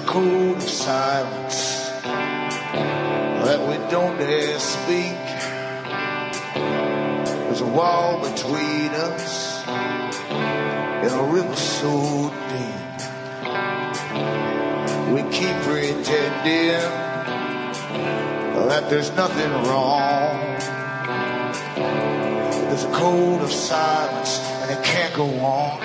code of silence that we don't dare speak. There's a wall between us in a river so deep. We keep pretending that there's nothing wrong. There's a code of silence and it can't go on.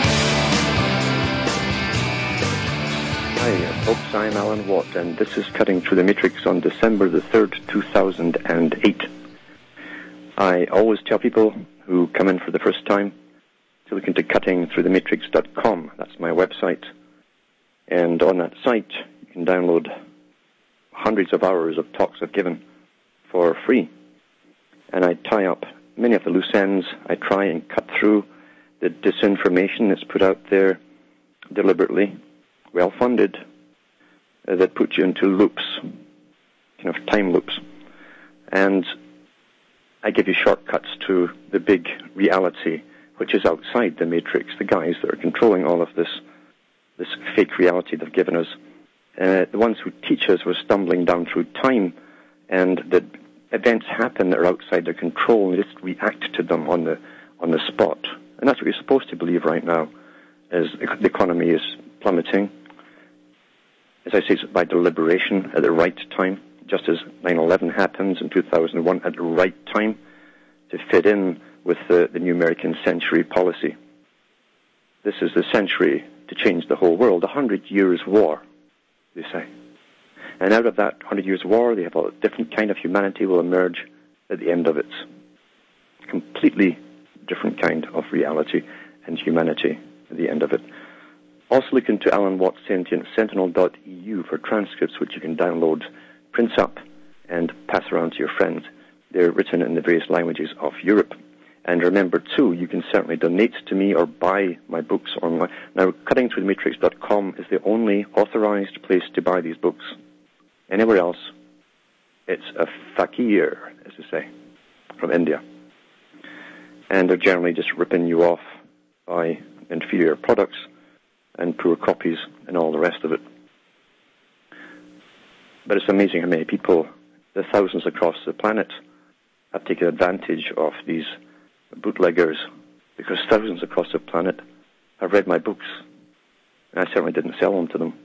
Hi, folks, I'm Alan Watt, and this is Cutting Through the Matrix on December the 3rd, 2008. I always tell people who come in for the first time to look into cuttingthroughthematrix.com. That's my website. And on that site, you can download hundreds of hours of talks I've given for free. And I tie up many of the loose ends. I try and cut through the disinformation that's put out there deliberately, well-funded, that puts you into loops, kind of time loops. And I give you shortcuts to the big reality, which is outside the matrix, the guys that are controlling all of this fake reality they've given us. The ones who teach us were stumbling down through time, and the events happen that are outside their control, and we just react to them on the spot. And that's what you're supposed to believe right now, as the economy is plummeting. As I say, it's by deliberation at the right time, just as 9/11 happens in 2001 at the right time to fit in with the new American century policy. This is the century to change the whole world, 100 years war, they say. And out of that 100 years war, they have a different kind of humanity will emerge at the end of it. Completely different kind of reality and humanity at the end of it. Also look into Alan Watt Sentient, sentinel.eu for transcripts which you can download, print up, and pass around to your friends. They're written in the various languages of Europe. And remember, too, you can certainly donate to me or buy my books online. Now, cuttingthroughthematrix.com is the only authorized place to buy these books. Anywhere else, it's a fakir, as they say, from India. And they're generally just ripping you off by inferior products and poor copies and all the rest of it. But it's amazing how many people, the thousands across the planet, have taken advantage of these bootleggers, because thousands across the planet have read my books, and I certainly didn't sell them to them.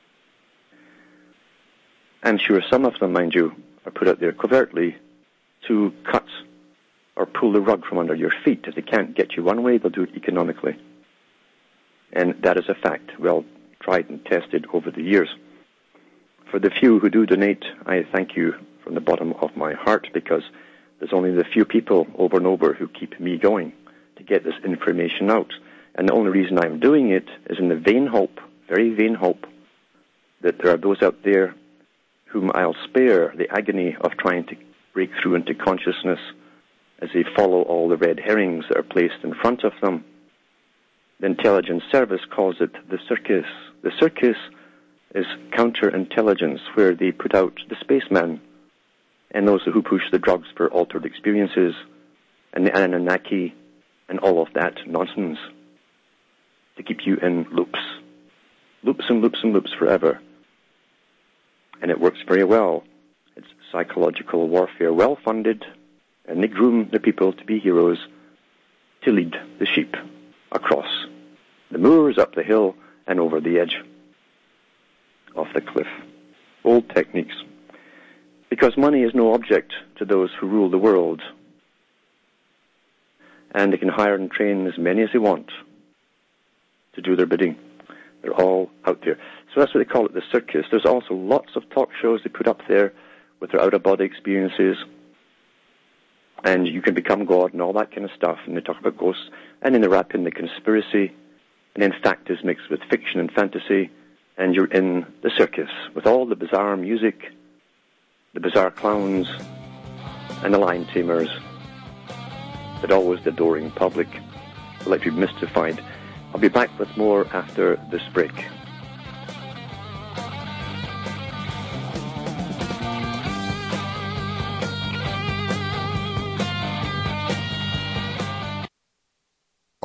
I'm sure some of them, mind you, are put out there covertly to cut or pull the rug from under your feet. If they can't get you one way, they'll do it economically. And that is a fact, well tried and tested over the years. For the few who do donate, I thank you from the bottom of my heart, because there's only the few people over and over who keep me going to get this information out. And the only reason I'm doing it is in the vain hope, very vain hope, that there are those out there whom I'll spare the agony of trying to break through into consciousness as they follow all the red herrings that are placed in front of them. The intelligence service calls it the circus. The circus is counterintelligence, where they put out the spacemen and those who push the drugs for altered experiences and the Anunnaki and all of that nonsense to keep you in loops. Loops and loops and loops forever. And it works very well. It's psychological warfare, well-funded, and they groom the people to be heroes to lead the sheep across the moors, up the hill, and over the edge of the cliff. Old techniques. Because money is no object to those who rule the world. And they can hire and train as many as they want to do their bidding. They're all out there. So that's what they call it, the circus. There's also lots of talk shows they put up there with their out-of-body experiences. And you can become God and all that kind of stuff. And they talk about ghosts. And then they wrap in the conspiracy. And then fact is mixed with fiction and fantasy. And you're in the circus with all the bizarre music, the bizarre clowns, and the lion tamers, but always the adoring public who like to be mystified. I'll be back with more after this break.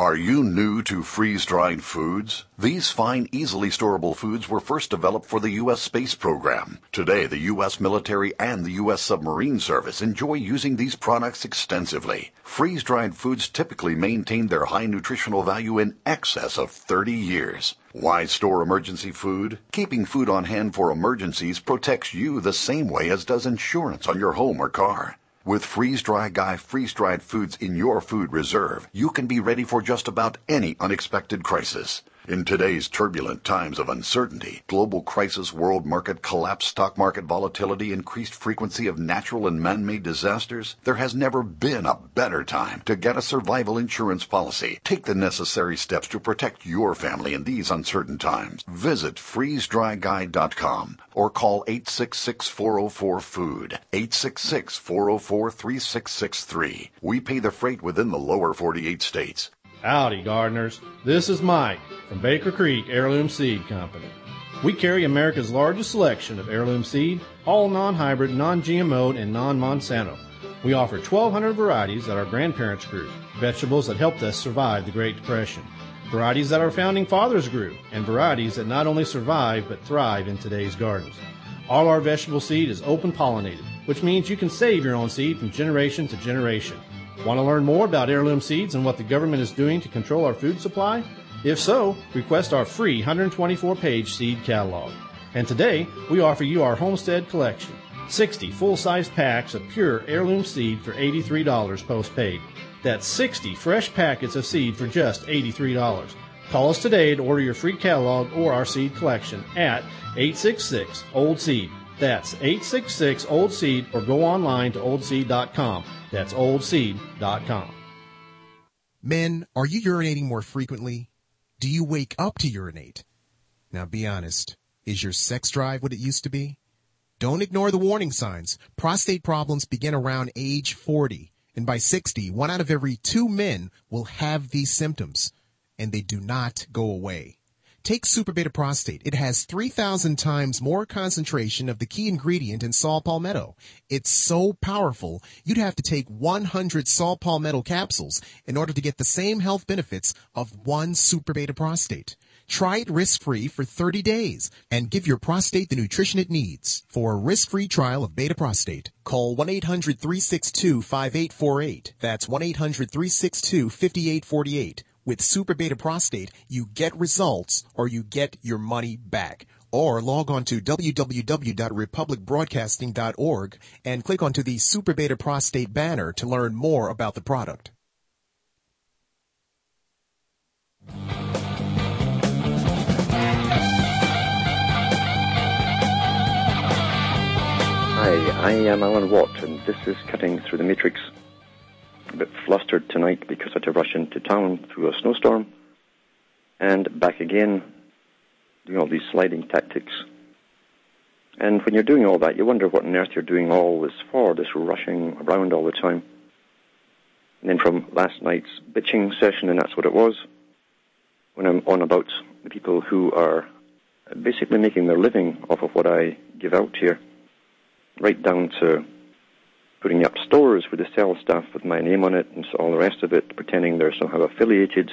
Are you new to freeze-dried foods? These fine, easily storable foods were first developed for the U.S. space program. Today, the U.S. military and the U.S. submarine service enjoy using these products extensively. Freeze-dried foods typically maintain their high nutritional value in excess of 30 years. Why store emergency food? Keeping food on hand for emergencies protects you the same way as does insurance on your home or car. With Freeze-Dry Guy freeze-dried foods in your food reserve, you can be ready for just about any unexpected crisis. In today's turbulent times of uncertainty, global crisis, world market collapse, stock market volatility, increased frequency of natural and man-made disasters, there has never been a better time to get a survival insurance policy. Take the necessary steps to protect your family in these uncertain times. Visit freezedryguy.com or call 866-404-FOOD, 866-404-3663. We pay the freight within the lower 48 states. Howdy, gardeners. This is Mike from Baker Creek Heirloom Seed Company. We carry America's largest selection of heirloom seed, all non-hybrid, non-GMO, and non-Monsanto. We offer 1,200 varieties that our grandparents grew, vegetables that helped us survive the Great Depression, varieties that our founding fathers grew, and varieties that not only survive but thrive in today's gardens. All our vegetable seed is open-pollinated, which means you can save your own seed from generation to generation. Want to learn more about heirloom seeds and what the government is doing to control our food supply? If so, request our free 124-page seed catalog. And today, we offer you our Homestead Collection, 60 full-size packs of pure heirloom seed for $83 post-paid. That's 60 fresh packets of seed for just $83. Call us today to order your free catalog or our seed collection at 866-OLD-SEED. That's 866-OLD-SEED, or go online to oldseed.com. That's oldseed.com. Men, are you urinating more frequently? Do you wake up to urinate? Now be honest. Is your sex drive what it used to be? Don't ignore the warning signs. Prostate problems begin around age 40. And by 60, 1 out of every 2 men will have these symptoms. And they do not go away. Take Super Beta Prostate. It has 3,000 times more concentration of the key ingredient in saw palmetto. It's so powerful, you'd have to take 100 saw palmetto capsules in order to get the same health benefits of 1 Super Beta Prostate. Try it risk-free for 30 days and give your prostate the nutrition it needs. For a risk-free trial of Beta Prostate, call 1-800-362-5848. That's 1-800-362-5848. With Super Beta Prostate, you get results or you get your money back. Or log on to www.republicbroadcasting.org and click onto the Super Beta Prostate banner to learn more about the product. Hi, I am Alan Watt, and this is Cutting Through the Matrix. A bit flustered tonight because I had to rush into town through a snowstorm and back again, doing all these sliding tactics. And when you're doing all that, you wonder what on earth you're doing all this for, this rushing around all the time. And then from last night's bitching session, and that's what it was, when I'm on about the people who are basically making their living off of what I give out here, right down to putting up stores where they sell stuff with my name on it and so all the rest of it, pretending they're somehow affiliated,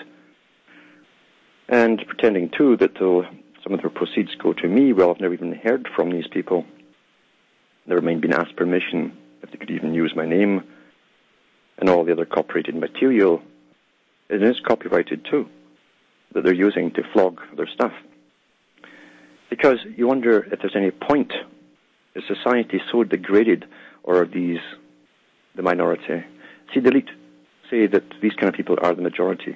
and pretending, too, that some of their proceeds go to me. Well, I've never even heard from these people. Never mind been asked permission if they could even use my name, and all the other copyrighted material. It is copyrighted, too, that they're using to flog their stuff. Because you wonder if there's any point. Is society so degraded, or are these the minority? See, the elite say that these kind of people are the majority.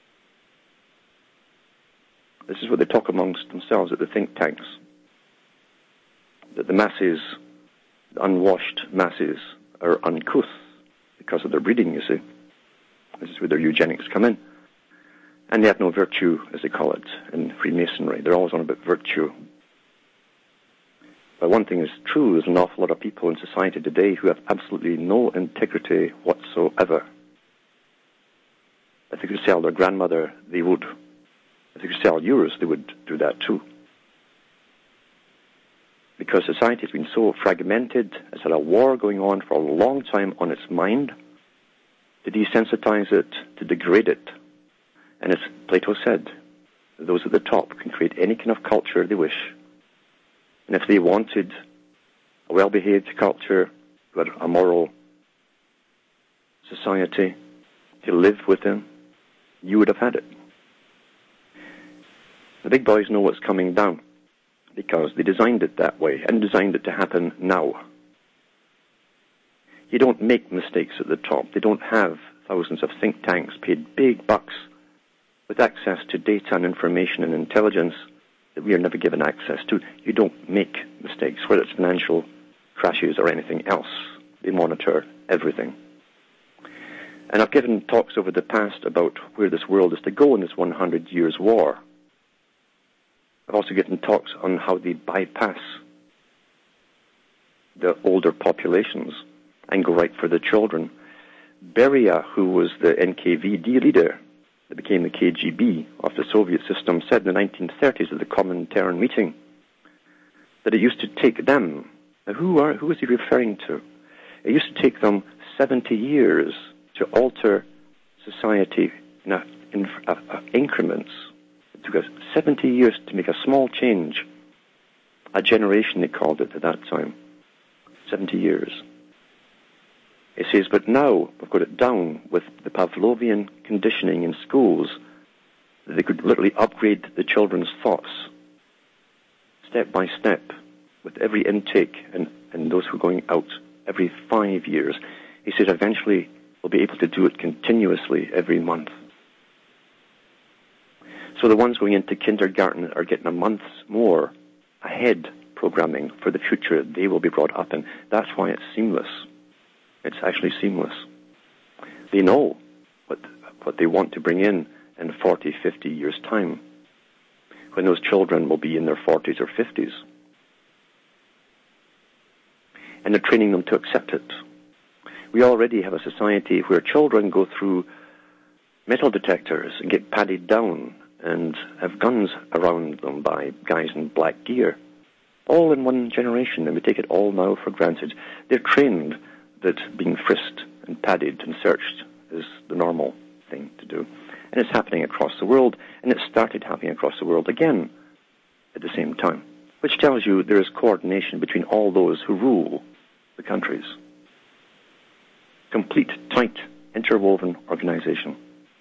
This is what they talk amongst themselves at the think tanks. That the masses, the unwashed masses, are uncouth because of their breeding, you see. This is where their eugenics come in. And they have no virtue, as they call it, in Freemasonry. They're always on about virtue. But one thing is true, there's an awful lot of people in society today who have absolutely no integrity whatsoever. If they could sell their grandmother, they would. If they could sell yours, they would do that too. Because society has been so fragmented, it's had a war going on for a long time on its mind, to desensitize it, to degrade it, And as Plato said, those at the top can create any kind of culture they wish. And if they wanted a well-behaved culture, who had a moral society to live within, you would have had it. The big boys know what's coming down because they designed it that way and designed it to happen now. You don't make mistakes at the top. They don't have thousands of think tanks paid big bucks with access to data and information and intelligence that we are never given access to. You don't make mistakes, whether it's financial crashes or anything else. They monitor everything. And I've given talks over the past about where this world is to go in this 100 years war. I've also given talks on how they bypass the older populations and go right for the children. Beria, who was the NKVD leader that became the KGB of the Soviet system, said in the 1930s at the Comintern meeting that it used to take them. Now, who is he referring to? It used to take them 70 years to alter society in increments. It took us 70 years to make a small change. A generation, they called it at that time. 70 years. It says, but now we've got it down with the Pavlovian conditioning in schools that they could literally upgrade the children's thoughts step by step with every intake and those who are going out every 5 years. He said eventually we'll be able to do it continuously every month. So the ones going into kindergarten are getting a month more ahead programming for the future they will be brought up in. That's why it's seamless. It's actually seamless. They know what they want to bring in 40, 50 years' time, when those children will be in their 40s or 50s. And they're training them to accept it. We already have a society where children go through metal detectors and get padded down and have guns around them by guys in black gear, all in one generation, and we take it all now for granted. They're trained that being frisked and padded and searched is the normal thing to do. And it's happening across the world, and it started happening across the world again at the same time, which tells you there is coordination between all those who rule the countries. Complete, tight, interwoven organization.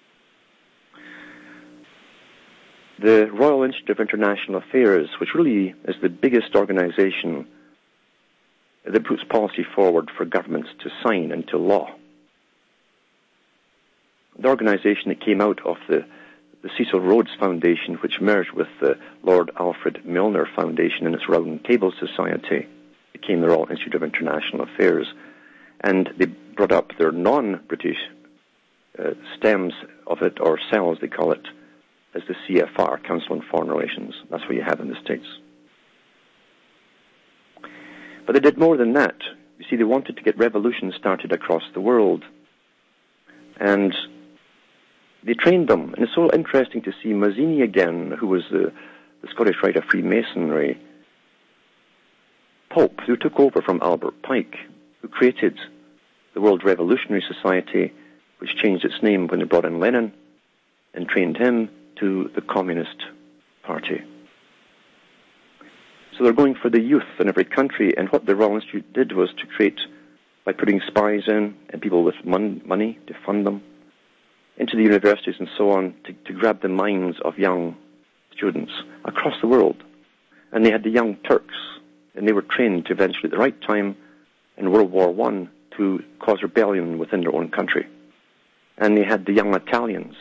The Royal Institute of International Affairs, which really is the biggest organization that puts policy forward for governments to sign into law. The organization that came out of the Cecil Rhodes Foundation, which merged with the Lord Alfred Milner Foundation and its Round Table Society, became the Royal Institute of International Affairs. And they brought up their non-British stems of it, or cells, they call it, as the CFR, Council on Foreign Relations. That's what you have in the States. But they did more than that. You see, they wanted to get revolutions started across the world. And they trained them. And it's so interesting to see Mazzini again, who was the Scottish Rite of Freemasonry Pope, who took over from Albert Pike, who created the World Revolutionary Society, which changed its name when they brought in Lenin and trained him to the Communist Party. So they're going for the youth in every country, and what the Royal Institute did was to create, by putting spies in and people with money to fund them, into the universities and so on, to grab the minds of young students across the world. And they had the Young Turks, and they were trained to eventually, at the right time, in World War I, to cause rebellion within their own country. And they had the Young Italians.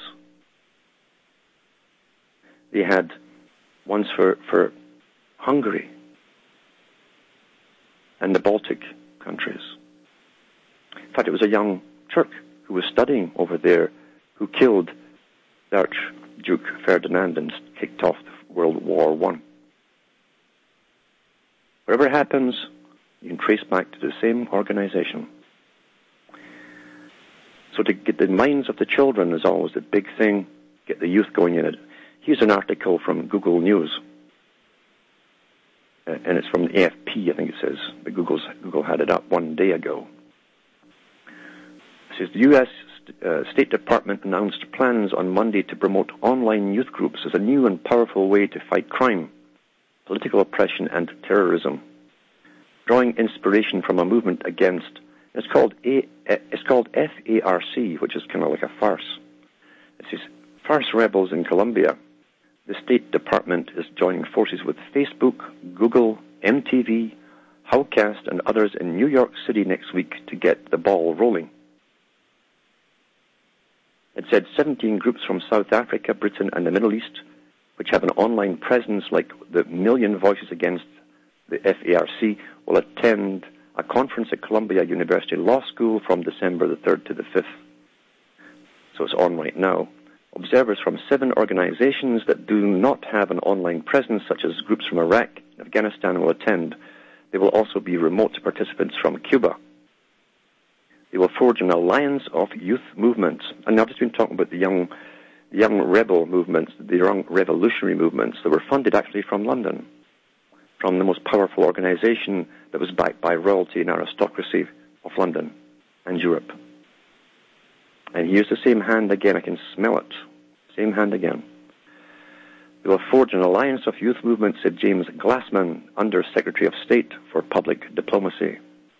They had ones for Hungary and the Baltic countries. In fact, it was a young Turk who was studying over there who killed the Archduke Ferdinand and kicked off World War I. Whatever happens, you can trace back to the same organization. So to get the minds of the children is always the big thing, get the youth going in it. Here's an article from Google News. And it's from the AFP, I think it says. But Google had it up 1 day ago. It says, the U.S. State Department announced plans on Monday to promote online youth groups as a new and powerful way to fight crime, political oppression, and terrorism, drawing inspiration from a movement against. It's called FARC, which is kind of like a farce. It says farce rebels in Colombia. The State Department is joining forces with Facebook, Google, MTV, Howcast, and others in New York City next week to get the ball rolling. It said 17 groups from South Africa, Britain, and the Middle East, which have an online presence like the Million Voices Against the FARC, will attend a conference at Columbia University Law School from December the 3rd to the 5th. So it's on right now. Observers from 7 organizations that do not have an online presence, such as groups from Iraq and Afghanistan, will attend. They will also be remote participants from Cuba. They will forge an alliance of youth movements. And I've just been talking about the young rebel movements, the young revolutionary movements that were funded actually from London, from the most powerful organization that was backed by royalty and aristocracy of London and Europe. And here's the same hand again. I can smell it. Same hand again. They will forge an alliance of youth movements, said James Glassman, Under Secretary of State for Public Diplomacy.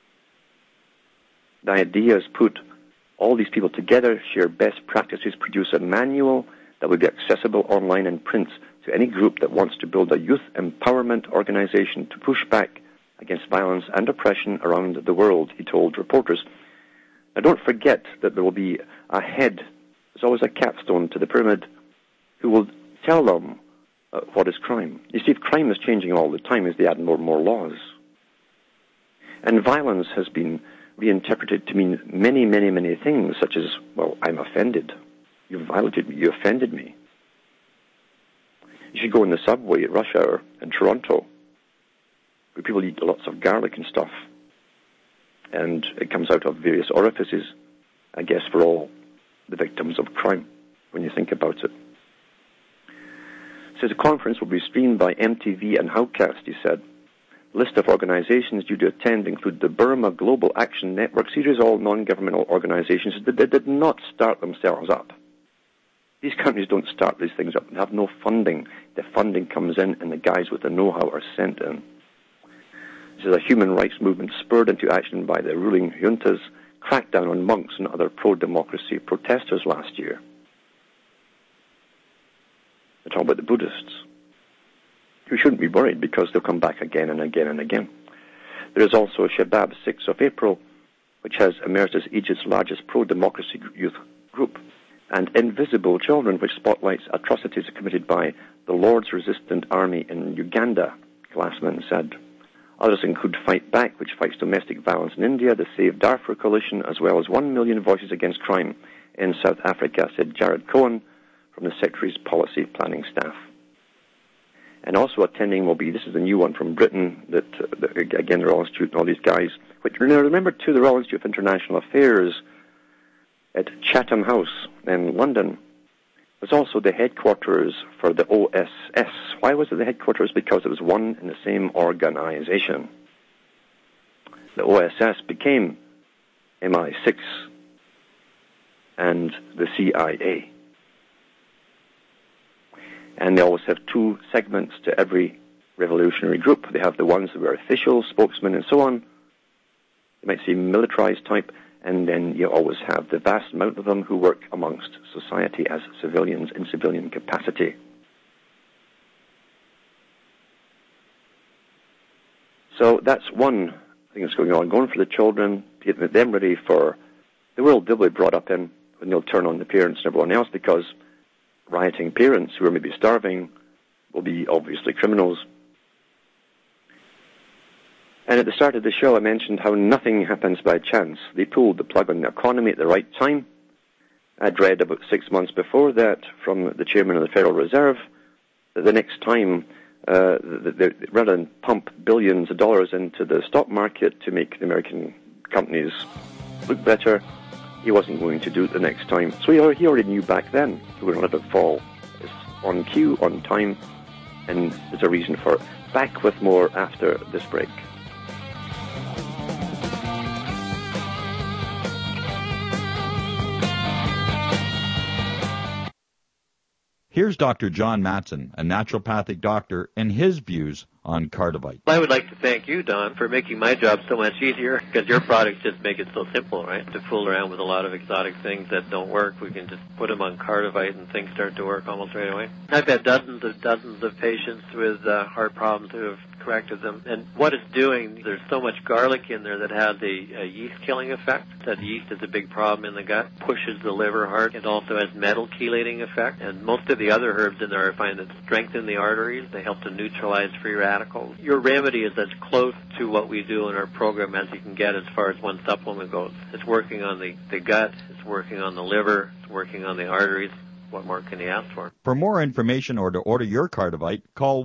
The idea is put all these people together, share best practices, produce a manual that will be accessible online and print to any group that wants to build a youth empowerment organization to push back against violence and oppression around the world, he told reporters. Now, don't forget that there will be a head, there's always a capstone to the pyramid, who will tell them what is crime. You see, if crime is changing all the time as they add more and more laws. And violence has been reinterpreted to mean many, many, many things, such as, well, I'm offended. You violated me. You offended me. You should go in the subway at rush hour in Toronto, where people eat lots of garlic and stuff, and it comes out of various orifices, I guess, for all the victims of crime, when you think about it. Says the conference will be streamed by MTV and Howcast, he said. List of organizations due to attend include the Burma Global Action Network. These are all non-governmental organizations that did not start themselves up. These companies don't start these things up. They have no funding. The funding comes in and the guys with the know-how are sent in. This is a human rights movement spurred into action by the ruling juntas, cracked down on monks and other pro-democracy protesters last year. They're talking about the Buddhists. You shouldn't be worried because they'll come back again and again and again. There is also Shabab 6th of April, which has emerged as Egypt's largest pro-democracy youth group, and Invisible Children, which spotlights atrocities committed by the Lord's Resistant Army in Uganda, Glassman said. Others include Fight Back, which fights domestic violence in India, the Save Darfur Coalition, as well as 1 Million Voices Against Crime in South Africa, said Jared Cohen from the Secretary's Policy Planning Staff. And also attending will be, this is a new one from Britain, that again, the Royal Institute and all these guys, which remember too, the Royal Institute of International Affairs at Chatham House in London was also the headquarters for the OSS. Why was it the headquarters? Because it was one and the same organization. The OSS became MI6 and the CIA. And they always have 2 segments to every revolutionary group. They have the ones who are officials, spokesmen, and so on. You might see militarized type, and then you always have the vast amount of them who work amongst society as civilians in civilian capacity. So that's one thing that's going on, going for the children, to get them ready for the world they'll be brought up in when they'll turn on the parents and everyone else, because rioting parents who are maybe starving will be obviously criminals. And at the start of the show, I mentioned how nothing happens by chance. They pulled the plug on the economy at the right time. I'd read about 6 months before that from the chairman of the Federal Reserve that the next time, rather than pump billions of dollars into the stock market to make the American companies look better, he wasn't going to do it the next time. So he already knew back then he would let it fall. It's on cue, on time, and there's a reason for it. Back with more after this break. Here's Dr. John Matson, a naturopathic doctor, and his views on Cardivite. I would like to thank you, Don, for making my job so much easier, because your products just make it so simple, right? To fool around with a lot of exotic things that don't work, we can just put them on Cardivite and things start to work almost right away. I've had dozens of patients with heart problems who have corrected them. And what it's doing, there's so much garlic in there that has a yeast-killing effect. That yeast is a big problem in the gut, pushes the liver hard. It also has metal chelating effect. And most of the other herbs in there I find that strengthen the arteries. They help to neutralize free radicals. Your remedy is as close to what we do in our program as you can get as far as one supplement goes. It's working on the gut, it's working on the liver, it's working on the arteries. What more can you ask for? For more information or to order your Cardivite, call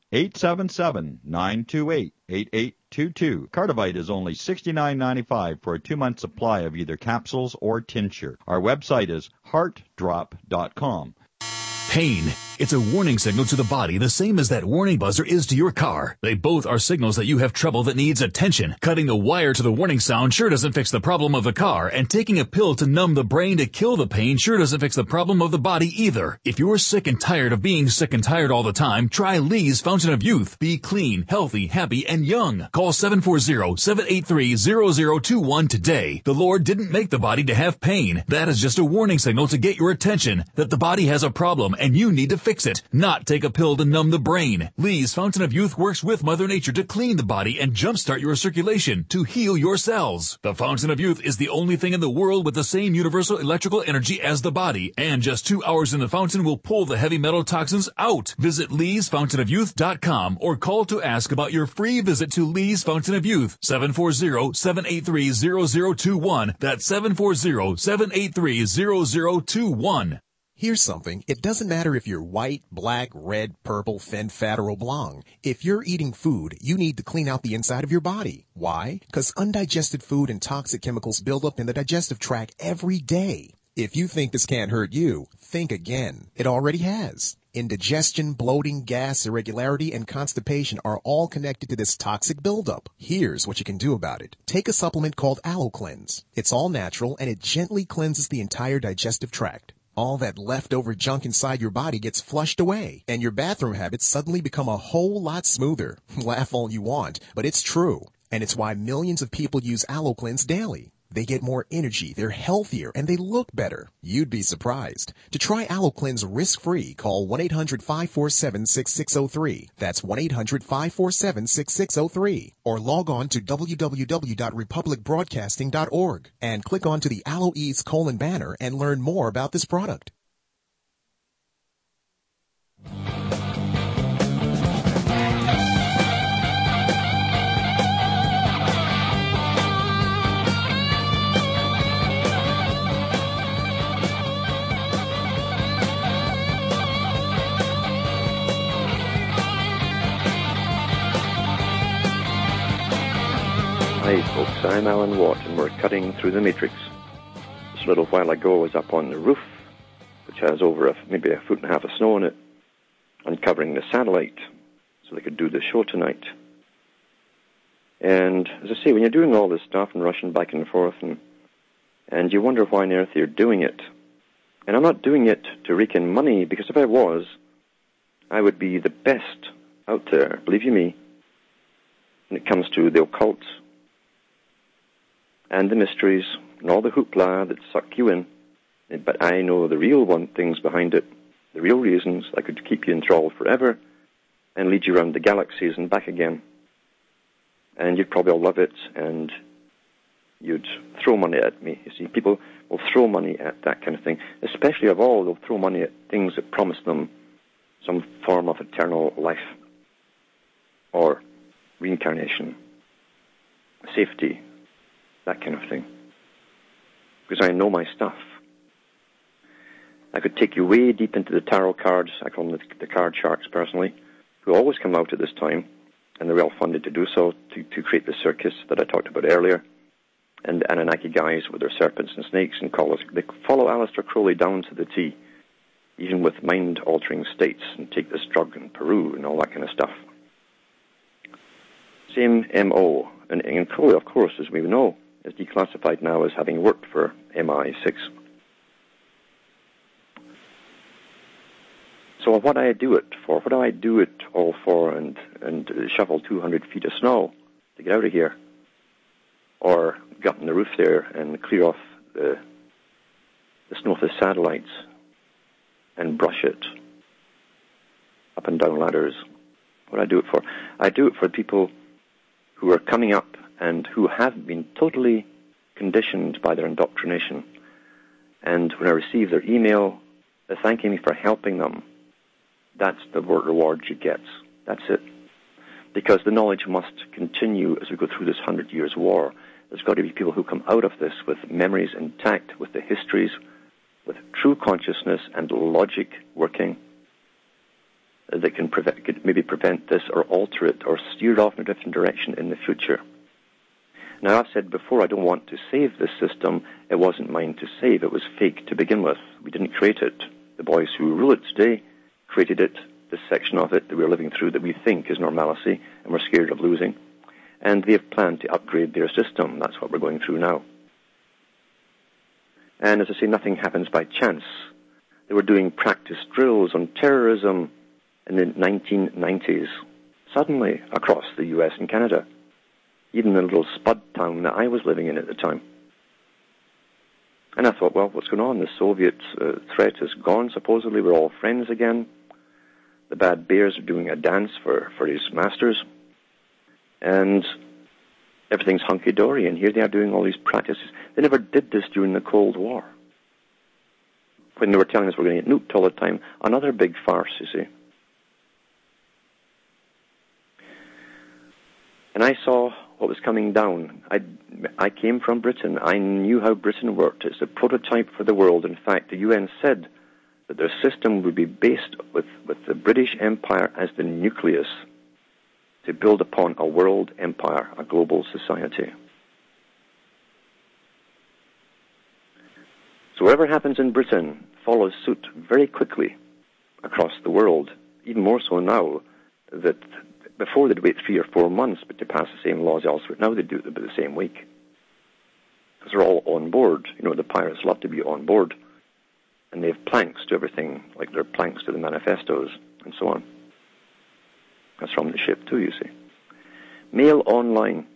1-877-928-8822. Cardivite is only $69.95 for a 2-month supply of either capsules or tincture. Our website is heartdrop.com. Pain. It's a warning signal to the body, the same as that warning buzzer is to your car. They both are signals that you have trouble that needs attention. Cutting the wire to the warning sound sure doesn't fix the problem of the car, and taking a pill to numb the brain to kill the pain sure doesn't fix the problem of the body either. If you're sick and tired of being sick and tired all the time, try Lee's Fountain of Youth. Be clean, healthy, happy, and young. Call 740-783-0021 today. The Lord didn't make the body to have pain. That is just a warning signal to get your attention that the body has a problem and you need to fix it, not take a pill to numb the brain. Lee's Fountain of Youth works with Mother Nature to clean the body and jumpstart your circulation to heal your cells. The Fountain of Youth is the only thing in the world with the same universal electrical energy as the body, and just 2 hours in the fountain will pull the heavy metal toxins out. Visit leesfountainofyouth.com or call to ask about your free visit to Lee's Fountain of Youth, 740-783-0021. That's 740-783-0021. Here's something. It doesn't matter if you're white, black, red, purple, thin, fat, or oblong. If you're eating food, you need to clean out the inside of your body. Why? Because undigested food and toxic chemicals build up in the digestive tract every day. If you think this can't hurt you, think again. It already has. Indigestion, bloating, gas, irregularity, and constipation are all connected to this toxic buildup. Here's what you can do about it. Take a supplement called Aloe Cleanse. It's all natural, and it gently cleanses the entire digestive tract. All that leftover junk inside your body gets flushed away, and your bathroom habits suddenly become a whole lot smoother. Laugh all you want, but it's true. And it's why millions of people use Aloe Cleanse daily. They get more energy, they're healthier, and they look better. You'd be surprised. To try Aloe Cleanse risk-free, call 1-800-547-6603. That's 1-800-547-6603. Or log on to www.republicbroadcasting.org and click onto the Aloe Ease banner and learn more about this product. Hi folks, I'm Alan Watt and we're cutting through the matrix. Just a little while ago I was up on the roof, which has over maybe a foot and a half of snow on it, uncovering the satellite so they could do the show tonight. And as I say, when you're doing all this stuff and rushing back and forth and you wonder why on earth you're doing it. And I'm not doing it to rake in money, because if I was, I would be the best out there, believe you me, when it comes to the occult and the mysteries and all the hoopla that suck you in. But I know the real things behind it, the real reasons I could keep you enthralled forever and lead you around the galaxies and back again. And you'd probably all love it, and you'd throw money at me. You see, people will throw money at that kind of thing. Especially of all, they'll throw money at things that promise them some form of eternal life or reincarnation, safety, that kind of thing. Because I know my stuff. I could take you way deep into the tarot cards. I call them the card sharks personally, who always come out at this time, and they're well funded to do so, to create the circus that I talked about earlier. And the Anunnaki guys with their serpents and snakes and collars, they follow Aleister Crowley down to the T, even with mind-altering states, and take this drug in Peru and all that kind of stuff. Same M.O. And Crowley, of course, as we know, is declassified now as having worked for MI6. So what do I do it for? What do I do it all for and shovel 200 feet of snow to get out of here? Or get up on the roof there and clear off the snow off the satellites and brush it up and down ladders? What do I do it for? I do it for people who are coming up and who have been totally conditioned by their indoctrination. And when I receive their email, they're thanking me for helping them. That's the reward you get. That's it. Because the knowledge must continue as we go through this 100 Years' War. There's got to be people who come out of this with memories intact, with the histories, with true consciousness and logic working, that can maybe prevent this or alter it or steer it off in a different direction in the future. Now, I've said before, I don't want to save this system. It wasn't mine to save. It was fake to begin with. We didn't create it. The boys who rule it today created it, this section of it that we're living through that we think is normalcy and we're scared of losing. And they have planned to upgrade their system. That's what we're going through now. And as I say, nothing happens by chance. They were doing practice drills on terrorism in the 1990s, suddenly across the U.S. and Canada, even the little spud town that I was living in at the time. And I thought, well, what's going on? The Soviet threat is gone, supposedly. We're all friends again. The bad bears are doing a dance for his masters. And everything's hunky-dory, and here they are doing all these practices. They never did this during the Cold War. When they were telling us we're going to get nuked all the time, another big farce, you see. And I saw what was coming down. I came from Britain. I knew how Britain worked. It's a prototype for the world. In fact, the UN said that their system would be based with the British Empire as the nucleus to build upon a world empire, a global society. So whatever happens in Britain follows suit very quickly across the world, even more so now that before they'd wait 3 or 4 months but to pass the same laws elsewhere. Now they do it about the same week. Because they're all on board. You know, the pirates love to be on board. And they have planks to everything, like there are planks to the manifestos and so on. That's from the ship too, you see. Mail online.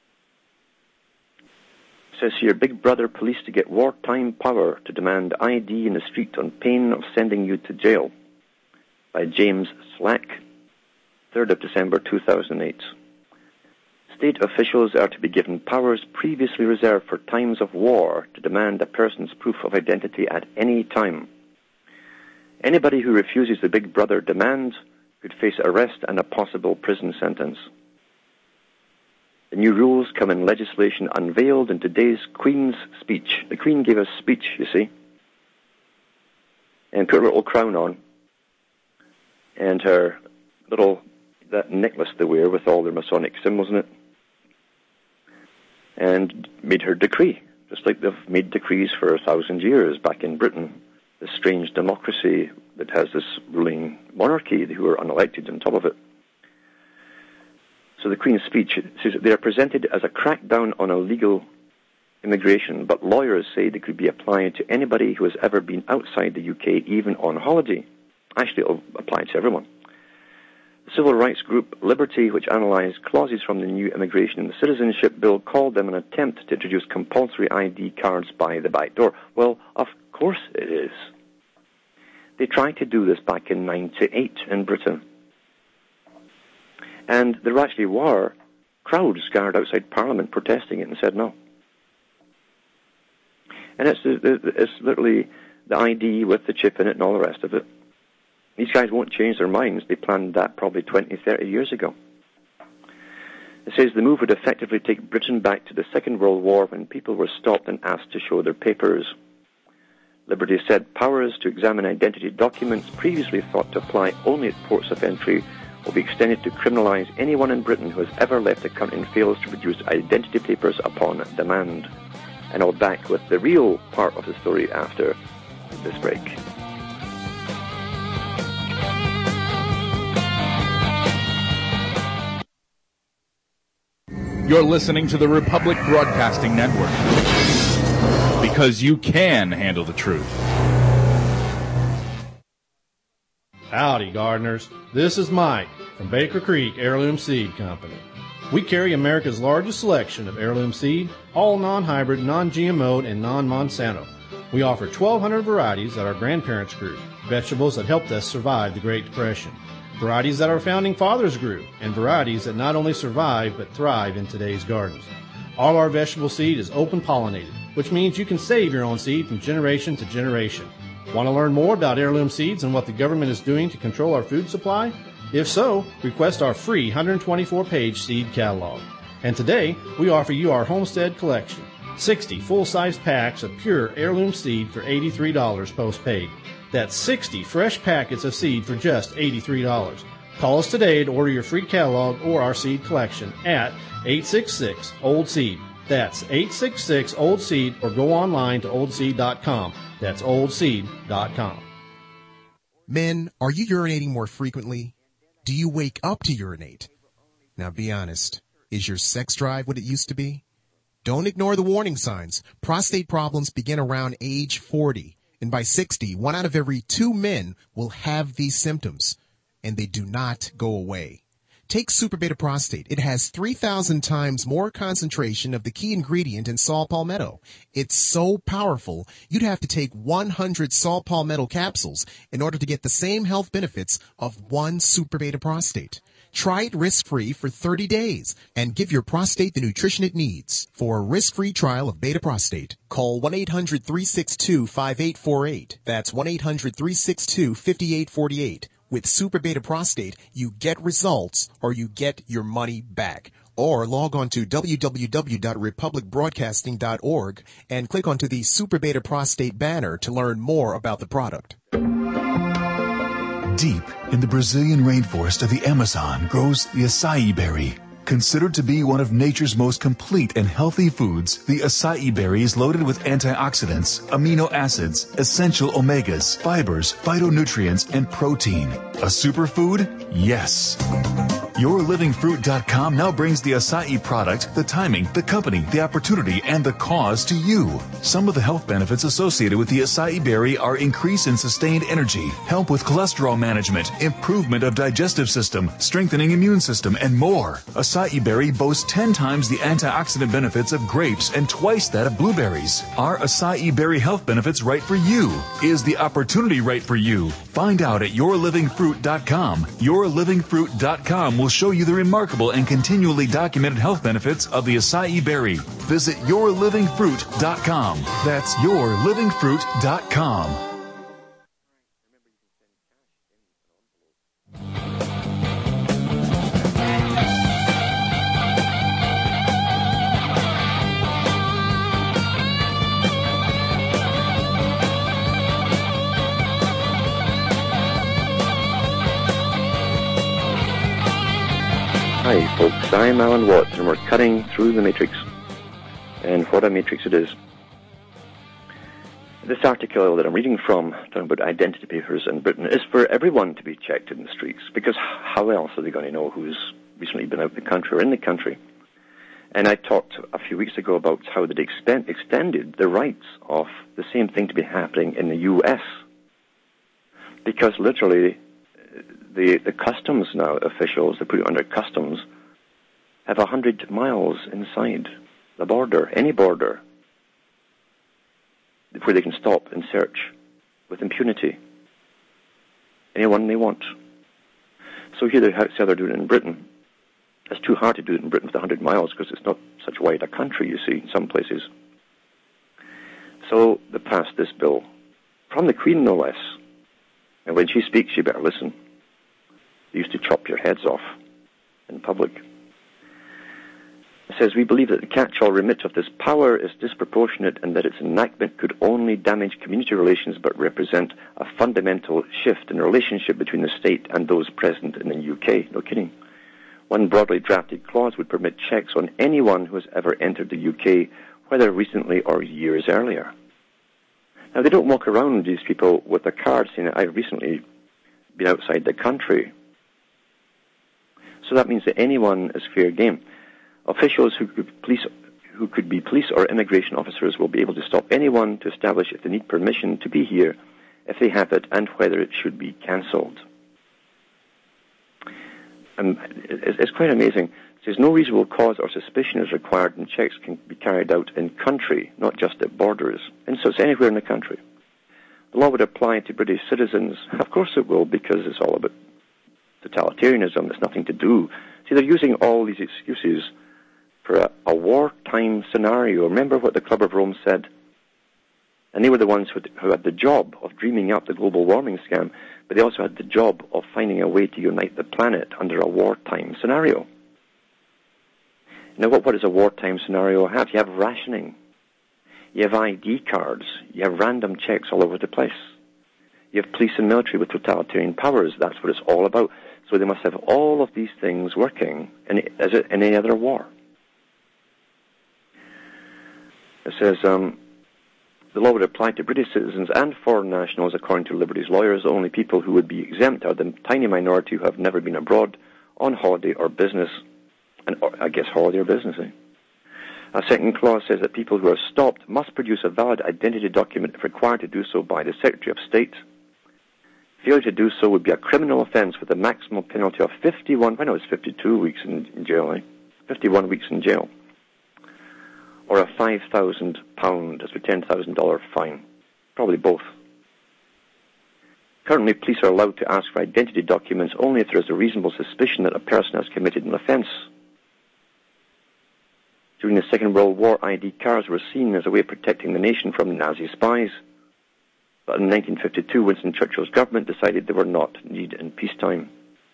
It says here, Big Brother police to get wartime power to demand ID in the street on pain of sending you to jail. By James Slack, 3rd of December 2008. State officials are to be given powers previously reserved for times of war to demand a person's proof of identity at any time. Anybody who refuses the Big Brother demand could face arrest and a possible prison sentence. The new rules come in legislation unveiled in today's Queen's speech. The Queen gave a speech, you see, and put her little crown on, and her that necklace they wear with all their Masonic symbols in it, and made her decree, just like they've made decrees for 1,000 years back in Britain, this strange democracy that has this ruling monarchy who are unelected on top of it. So the Queen's speech says that they are presented as a crackdown on illegal immigration, but lawyers say they could be applied to anybody who has ever been outside the UK, even on holiday. Actually, it'll apply to everyone. The civil rights group Liberty, which analysed clauses from the new Immigration and Citizenship Bill, called them an attempt to introduce compulsory ID cards by the back door. Well, of course it is. They tried to do this back in 1998 in Britain. And there actually were crowds gathered outside Parliament protesting it and said no. And it's literally the ID with the chip in it and all the rest of it. These guys won't change their minds. They planned that probably 20, 30 years ago. It says the move would effectively take Britain back to the Second World War when people were stopped and asked to show their papers. Liberty said powers to examine identity documents previously thought to apply only at ports of entry will be extended to criminalise anyone in Britain who has ever left the country and fails to produce identity papers upon demand. And I'll back with the real part of the story after this break. You're listening to the Republic Broadcasting Network, because you can handle the truth. Howdy, gardeners. This is Mike from Baker Creek Heirloom Seed Company. We carry America's largest selection of heirloom seed, all non-hybrid, non-GMO, and non-Monsanto. We offer 1,200 varieties that our grandparents grew, vegetables that helped us survive the Great Depression, varieties that our founding fathers grew, and varieties that not only survive but thrive in today's gardens. All our vegetable seed is open pollinated, which means you can save your own seed from generation to generation. Want to learn more about heirloom seeds and what the government is doing to control our food supply? If so, request our free 124-page seed catalog. And today, we offer you our Homestead Collection, 60 full-size packs of pure heirloom seed for $83 postpaid. That's 60 fresh packets of seed for just $83. Call us today to order your free catalog or our seed collection at 866-OLD-SEED. That's 866-OLD-SEED, or go online to oldseed.com. That's oldseed.com. Men, are you urinating more frequently? Do you wake up to urinate? Now be honest. Is your sex drive what it used to be? Don't ignore the warning signs. Prostate problems begin around age 40. And by 60, 1 out of every 2 men will have these symptoms. And they do not go away. Take Super Beta Prostate. It has 3,000 times more concentration of the key ingredient in saw palmetto. It's so powerful, you'd have to take 100 saw palmetto capsules in order to get the same health benefits of 1 Super Beta Prostate. Try it risk-free for 30 days and give your prostate the nutrition it needs. For a risk-free trial of Beta Prostate, call 1-800-362-5848. That's 1-800-362-5848. With Super Beta Prostate, you get results or you get your money back. Or log on to www.republicbroadcasting.org and click onto the Super Beta Prostate banner to learn more about the product. Deep in the Brazilian rainforest of the Amazon grows the acai berry. Considered to be one of nature's most complete and healthy foods, the acai berry is loaded with antioxidants, amino acids, essential omegas, fibers, phytonutrients, and protein. A superfood? Yes. YourLivingFruit.com now brings the acai product, the timing, the company, the opportunity, and the cause to you. Some of the health benefits associated with the acai berry are increase in sustained energy, help with cholesterol management, improvement of digestive system, strengthening immune system, and more. Acai berry boasts 10 times the antioxidant benefits of grapes and twice that of blueberries. Are acai berry health benefits right for you? Is the opportunity right for you? Find out at YourLivingFruit.com. YourLivingFruit.com will show you the remarkable and continually documented health benefits of the acai berry. Visit YourLivingFruit.com. That's YourLivingFruit.com. Hi folks, I'm Alan Watts and we're cutting through the matrix. And what a matrix it is. This article that I'm reading from, talking about identity papers in Britain, is for everyone to be checked in the streets, because how else are they going to know who's recently been out of the country or in the country? And I talked a few weeks ago about how they extended the rights of the same thing to be happening in the U.S. Because literally the customs now officials, they put it under customs, have 100 miles inside the border, any border, where they can stop and search with impunity anyone they want. So here how they're doing it in Britain. It's too hard to do it in Britain with 100 miles because it's not such wide a country, you see, in some places. So they passed this bill from the Queen, no less. And when she speaks, you better listen. They used to chop your heads off in public. It says, we believe that the catch-all remit of this power is disproportionate and that its enactment could only damage community relations but represent a fundamental shift in the relationship between the state and those present in the UK. No kidding. One broadly drafted clause would permit checks on anyone who has ever entered the UK, whether recently or years earlier. Now, they don't walk around, these people, with a card saying, I've recently been outside the country. So that means that anyone is fair game. Officials who could be police or immigration officers will be able to stop anyone to establish if they need permission to be here, if they have it, and whether it should be cancelled. and it's quite amazing. It says no reasonable cause or suspicion is required, and checks can be carried out in country, not just at borders. And so it's anywhere in the country. The law would apply to British citizens. Of course it will, because it's all about totalitarianism. It's nothing to do. See, they're using all these excuses for a wartime scenario. Remember what the Club of Rome said? And they were the ones who had the job of dreaming up the global warming scam, but they also had the job of finding a way to unite the planet under a wartime scenario. Now, what does a wartime scenario have? You have rationing. You have ID cards. You have random checks all over the place. You have police and military with totalitarian powers. That's what it's all about. So they must have all of these things working as in any other war. It says, the law would apply to British citizens and foreign nationals, according to Liberty's lawyers. The only people who would be exempt are the tiny minority who have never been abroad on holiday or business. And I guess holiday or business, eh? A second clause says that people who are stopped must produce a valid identity document if required to do so by the Secretary of State. Failure to do so would be a criminal offence with a maximum penalty of 52 weeks in jail, eh? 51 weeks in jail. Or a £5,000, that's a $10,000 fine. Probably both. Currently, police are allowed to ask for identity documents only if there is a reasonable suspicion that a person has committed an offence. During the Second World War, ID cards were seen as a way of protecting the nation from Nazi spies. But in 1952, Winston Churchill's government decided they were not needed in peacetime.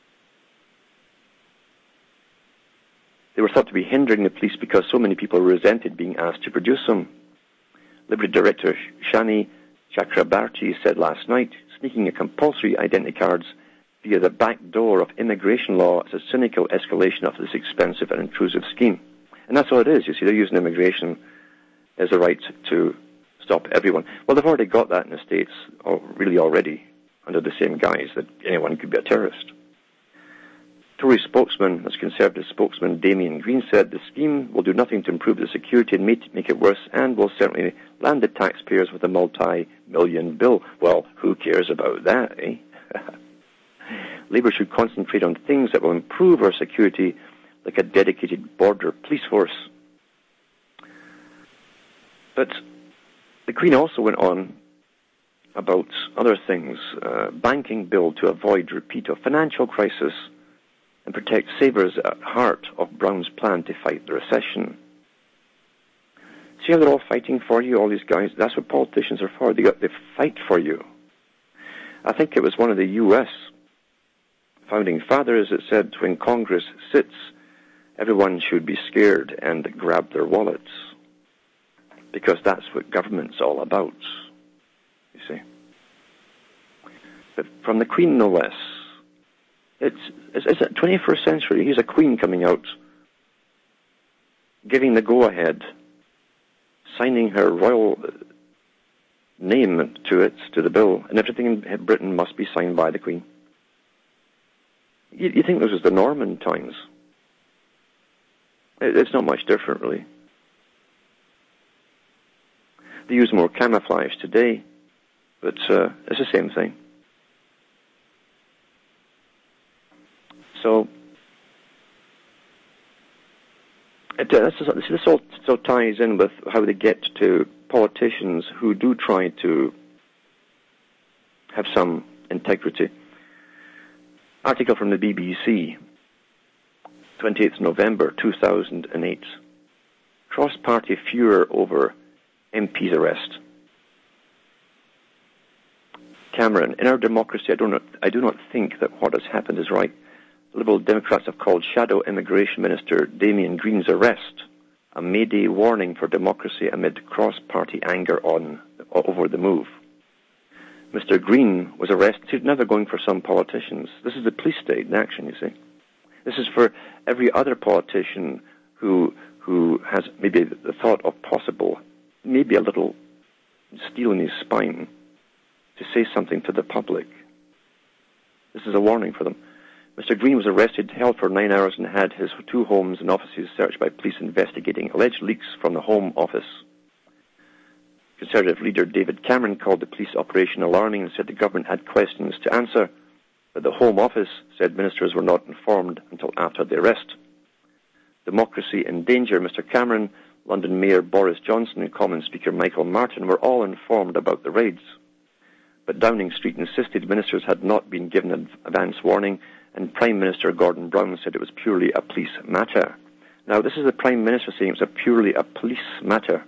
They were thought to be hindering the police because so many people resented being asked to produce them. Liberty Director Shani Chakrabarti said last night, sneaking a compulsory identity cards via the back door of immigration law is a cynical escalation of this expensive and intrusive scheme. And that's all it is. You see, they're using immigration as a right to stop everyone. Well, they've already got that in the States, really already, under the same guise that anyone could be a terrorist. Tory spokesman, as Conservative spokesman Damien Green said, the scheme will do nothing to improve the security and make it worse, and will certainly land the taxpayers with a multi-million bill. Well, who cares about that, eh? Labour should concentrate on things that will improve our security, like a dedicated border police force. But the Queen also went on about other things, banking bill to avoid repeat of financial crisis and protect savers at heart of Brown's plan to fight the recession. See how they're all fighting for you, all these guys? That's what politicians are for. They fight for you. I think it was one of the U.S. founding fathers that said when Congress sits, everyone should be scared and grab their wallets, because that's what government's all about, you see. But from the Queen, no less. It's a 21st century. Here's a Queen coming out, giving the go-ahead, signing her royal name to the bill, and everything in Britain must be signed by the Queen. You think this was the Norman times? It's not much different, really. They use more camouflage today, but it's the same thing. So this all ties in with how they get to politicians who do try to have some integrity. Article from the BBC, 28th November 2008. Cross-party furor over MP's arrest. Cameron, in our democracy, I do not think that what has happened is right. The Liberal Democrats have called Shadow Immigration Minister Damien Green's arrest a Mayday warning for democracy amid cross-party anger over the move. Mr. Green was arrested. Now they're going for some politicians. This is the police state in action, you see. This is for every other politician who has maybe the thought of possible, maybe a little steel in his spine to say something to the public. This is a warning for them. Mr. Green was arrested, held for 9 hours, and had his 2 homes and offices searched by police investigating alleged leaks from the Home Office. Conservative leader David Cameron called the police operation alarming and said the government had questions to answer. But the Home Office said ministers were not informed until after the arrest. Democracy in danger, Mr Cameron, London Mayor Boris Johnson and Commons Speaker Michael Martin were all informed about the raids. But Downing Street insisted ministers had not been given advance warning, and Prime Minister Gordon Brown said it was purely a police matter. Now, this is the Prime Minister saying it was purely a police matter.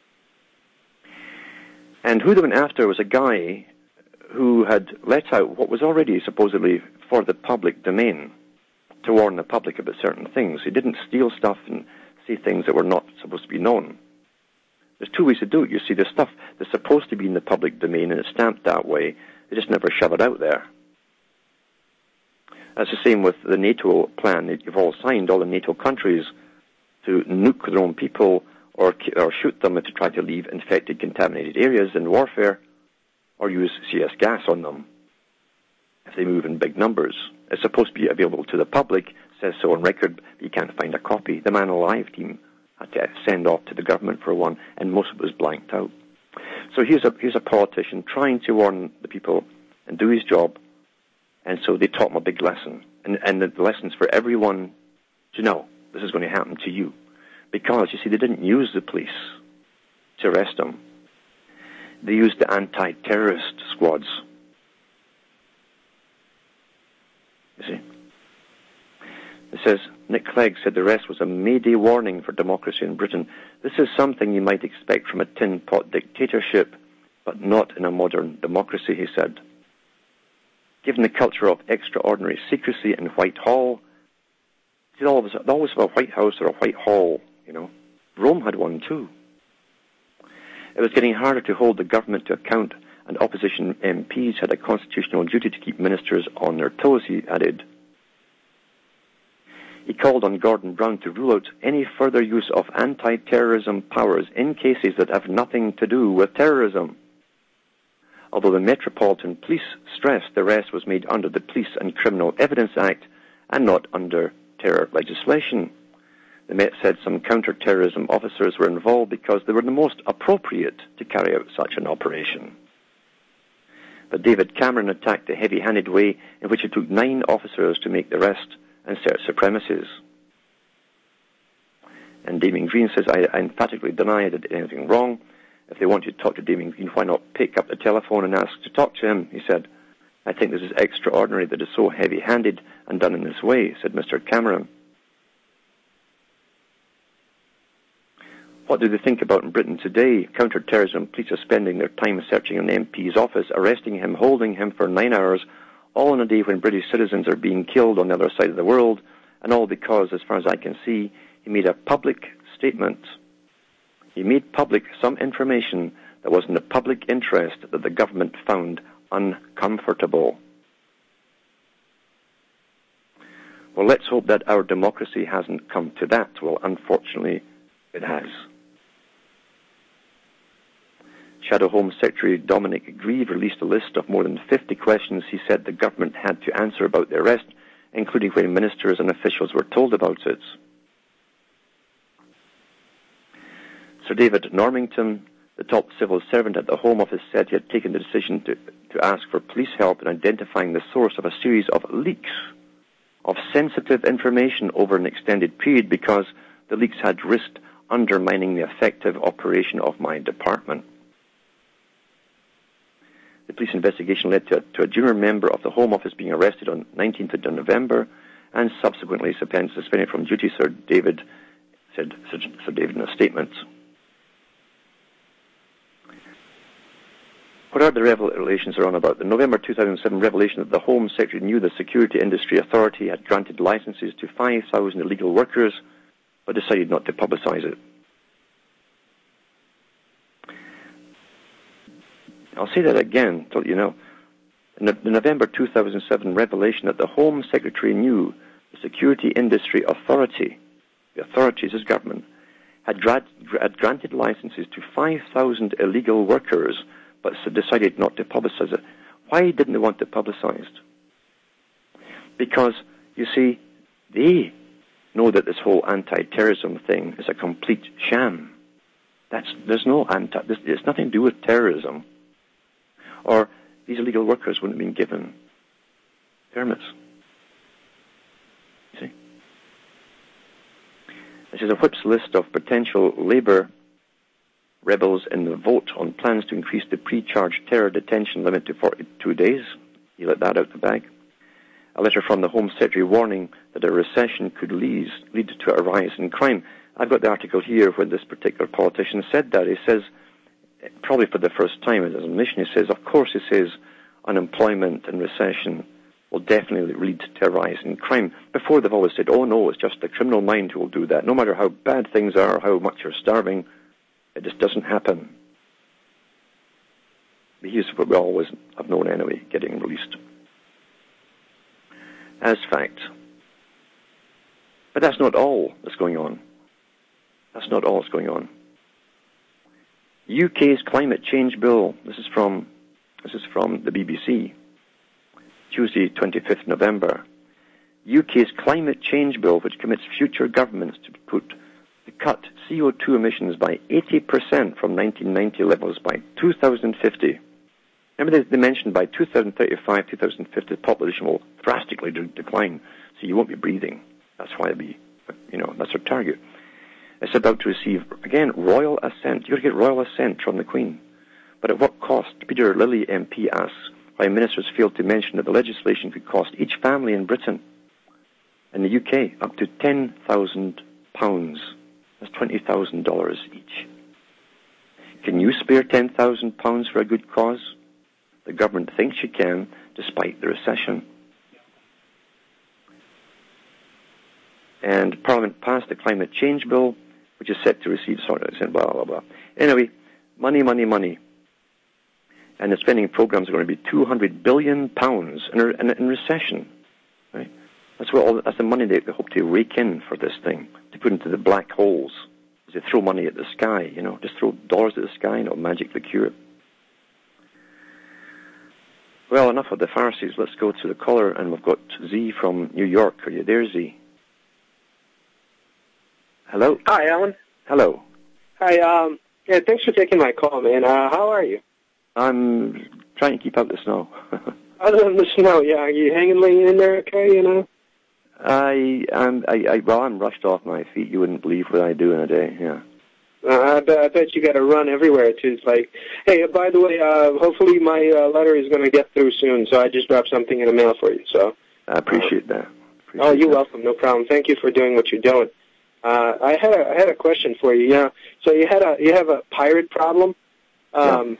And who they went after was a guy who had let out what was already supposedly for the public domain to warn the public about certain things. He didn't steal stuff and say things that were not supposed to be known. There's two ways to do it. You see, the stuff that's supposed to be in the public domain and it's stamped that way, they just never shove it out there. That's the same with the NATO plan that you've all signed, all the NATO countries, to nuke their own people or shoot them if they try to leave infected, contaminated areas in warfare, or use CS gas on them if they move in big numbers. It's supposed to be available to the public, says so on record, but you can't find a copy. The Man Alive team had to send off to the government for one, and most of it was blanked out. So here's a politician trying to warn the people and do his job, and so they taught him a big lesson. And the lessons for everyone to know, this is going to happen to you. Because, you see, they didn't use the police to arrest him. They used the anti-terrorist squads. You see? It says, Nick Clegg said the arrest was a mayday warning for democracy in Britain. This is something you might expect from a tin pot dictatorship, but not in a modern democracy, he said. Given the culture of extraordinary secrecy in Whitehall, they always have a White House or a Whitehall, you know. Rome had one too. It was getting harder to hold the government to account, and opposition MPs had a constitutional duty to keep ministers on their toes, he added. He called on Gordon Brown to rule out any further use of anti-terrorism powers in cases that have nothing to do with terrorism. Although the Metropolitan Police stressed the arrest was made under the Police and Criminal Evidence Act and not under terror legislation. The Met said some counter-terrorism officers were involved because they were the most appropriate to carry out such an operation. But David Cameron attacked the heavy-handed way in which it took 9 officers to make the arrest and search the premises. And Damien Green says, I emphatically deny I did anything wrong. If they wanted to talk to Damien Green, why not pick up the telephone and ask to talk to him? He said, I think this is extraordinary that it's so heavy-handed and done in this way, said Mr. Cameron. What do they think about in Britain today? Counter-terrorism police are spending their time searching an MP's office, arresting him, holding him for 9 hours, all on a day when British citizens are being killed on the other side of the world, and all because, as far as I can see, he made a public statement. He made public some information that was in the public interest that the government found uncomfortable. Well, let's hope that our democracy hasn't come to that. Well, unfortunately, it has. Shadow Home Secretary Dominic Grieve released a list of more than 50 questions he said the government had to answer about the arrest, including when ministers and officials were told about it. Sir David Normington, the top civil servant at the Home Office, said he had taken the decision to ask for police help in identifying the source of a series of leaks of sensitive information over an extended period because the leaks had risked undermining the effective operation of my department. The police investigation led to a junior member of the Home Office being arrested on 19th of November and subsequently suspended from duty, Sir David in a statement. What are the revelations are on about? The November 2007 revelation that the Home Secretary knew the Security Industry Authority had granted licenses to 5,000 illegal workers but decided not to publicize it. I'll say that again to let you know. The November 2007 revelation that the Home Secretary knew the Security Industry Authority, the authorities, his government, had granted licenses to 5,000 illegal workers but decided not to publicize it. Why didn't they want it publicized? Because, you see, they know that this whole anti-terrorism thing is a complete sham. It's nothing to do with terrorism. Or these illegal workers wouldn't have been given permits. You see? This is a whip's list of potential Labour rebels in the vote on plans to increase the pre-charge terror detention limit to 42 days. He let that out the bag. A letter from the Home Secretary warning that a recession could lead to a rise in crime. I've got the article here where this particular politician said that. He says, probably for the first time as an admission, he says, of course, he says, unemployment and recession will definitely lead to a rise in crime. Before, they've always said, oh no, it's just the criminal mind who will do that. No matter how bad things are, how much you're starving, it just doesn't happen. But here's what we always have known anyway, getting released as fact. But that's not all that's going on. That's not all that's going on. UK's climate change bill, this is from the BBC, Tuesday, 25th November. UK's climate change bill, which commits future governments to cut CO2 emissions by 80% from 1990 levels by 2050. Remember they mentioned by 2035, 2050, the population will drastically decline, so you won't be breathing. That's why that's our target. It's about to receive, again, royal assent. You've got to get royal assent from the Queen. But at what cost? Peter Lilly MP asks why ministers failed to mention that the legislation could cost each family in Britain, in the UK, up to £10,000. That's $20,000 each. Can you spare £10,000 for a good cause? The government thinks you can, despite the recession. And Parliament passed the climate change bill, which is set to receive blah, blah, blah. Anyway, money. And the spending programs are going to be £200 billion in recession. Right? That's the money they hope to rake in for this thing, to put into the black holes. As they throw money at the sky, just throw dollars at the sky and it'll magically cure it. Well, enough of the Pharisees. Let's go to the caller, and we've got Z from New York. Are you there, Z? Hello? Hi, Alan. Hello. Hi, yeah, thanks for taking my call, man. How are you? I'm trying to keep out the snow. Other than the snow, yeah. Are you hanging in there okay, I'm rushed off my feet. You wouldn't believe what I do in a day, yeah. I bet you got to run everywhere, too. It's like, hey, by the way, hopefully my letter is going to get through soon, so I just dropped something in the mail for you, so. I appreciate that. You're welcome. No problem. Thank you for doing what you're doing. I had a question for you. So you have a pirate problem. I'm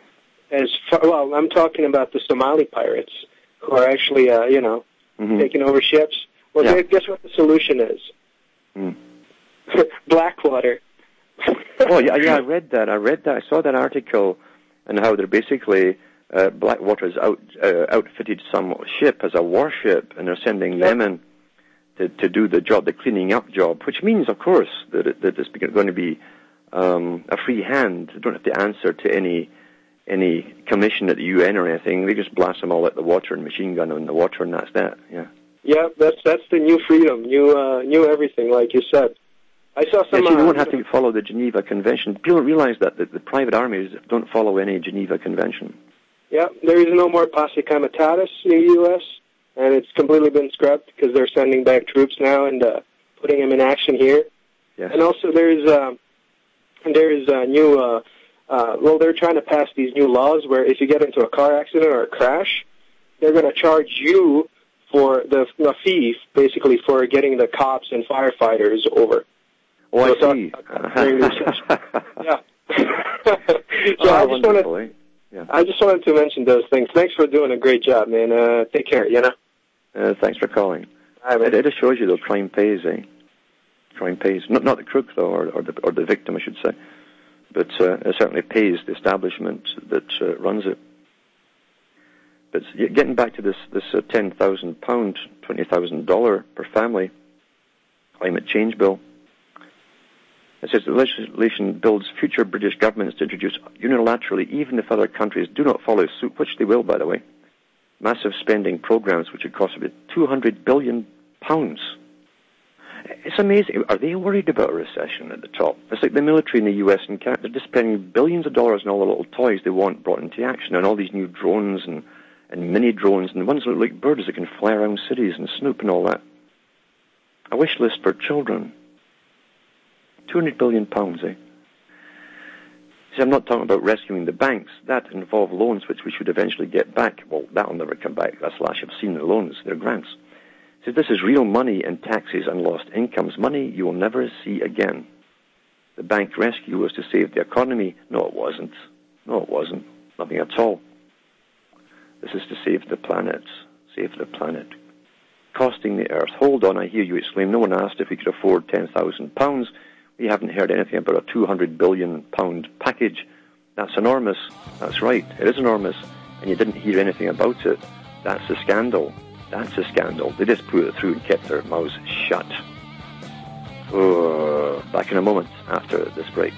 talking about the Somali pirates who are actually, taking over ships. Well, guess what the solution is? Blackwater. Well, yeah, I read that. I saw that article, and how they're basically Blackwater's outfitted some ship as a warship, and they're sending them in to do the job, the cleaning up job, which means, of course, that it's going to be a free hand. They don't have to answer to any commission at the UN or anything. They just blast them all at the water and machine gun them in the water, and that's that. Yeah. Yeah, that's the new freedom, new everything, like you said. I saw some. Yes, you don't have to follow the Geneva Convention. People don't realize that the private armies don't follow any Geneva Convention. Yeah, there is no more posse comitatus in the U.S., and it's completely been scrubbed because they're sending back troops now and putting them in action here. Yes. And also there's a new. They're trying to pass these new laws where if you get into a car accident or a crash, they're going to charge you for the fee, basically, for getting the cops and firefighters over. Oh, I see. Yeah. So I just wanted to mention those things. Thanks for doing a great job, man. Take care, thanks for calling. It just shows you, though, crime pays, eh? Crime pays. Not the crook, though, or the victim, I should say. But it certainly pays the establishment that runs it. But getting back to this £10,000, $20,000 per family climate change bill, it says the legislation builds future British governments to introduce unilaterally, even if other countries do not follow suit, which they will, by the way, massive spending programs which would cost about £200 billion. It's amazing. Are they worried about a recession at the top? It's like the military in the US and Canada. They're just spending billions of dollars on all the little toys they want brought into action, and all these new drones and and mini drones, and the ones that look like birds that can fly around cities and snoop and all that. A wish list for children. £200 billion, eh? See, I'm not talking about rescuing the banks. That involve loans which we should eventually get back. Well, that'll never come back. That's last you've seen the loans. They're grants. See, this is real money in taxes and lost incomes. Money you will never see again. The bank rescue was to save the economy. No, it wasn't. No, it wasn't. Nothing at all. This is to save the planet. Save the planet. Costing the earth. Hold on, I hear you exclaim. No one asked if we could afford £10,000. We haven't heard anything about a £200 billion package. That's enormous. That's right. It is enormous. And you didn't hear anything about it. That's a scandal. That's a scandal. They just put it through and kept their mouths shut. Back in a moment after this break.